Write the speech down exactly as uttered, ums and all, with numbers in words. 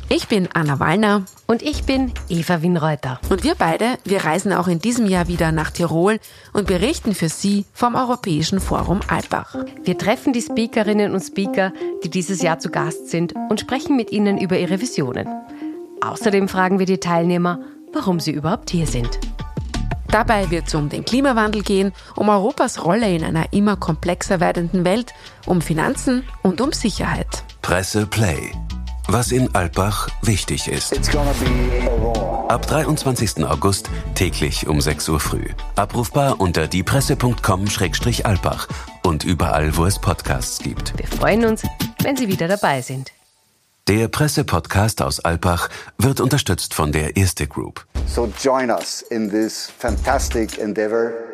Ich bin Anna Wallner. Und ich bin Eva Wienreuter. Und wir beide, wir reisen auch in diesem Jahr wieder nach Tirol und berichten für Sie vom Europäischen Forum Alpbach. Wir treffen die Speakerinnen und Speaker, die dieses Jahr zu Gast sind und sprechen mit ihnen über ihre Visionen. Außerdem fragen wir die Teilnehmer, warum sie überhaupt hier sind. Dabei wird es um den Klimawandel gehen, um Europas Rolle in einer immer komplexer werdenden Welt, um Finanzen und um Sicherheit. Presse Play. Was in Alpbach wichtig ist. Ab dreiundzwanzigsten August täglich um sechs Uhr früh. Abrufbar unter diepresse punkt com Schrägstrich Alpbach und überall, wo es Podcasts gibt. Wir freuen uns, wenn Sie wieder dabei sind. Der Presse-Podcast aus Alpbach wird unterstützt von der Erste Group. So join us in this fantastic endeavor.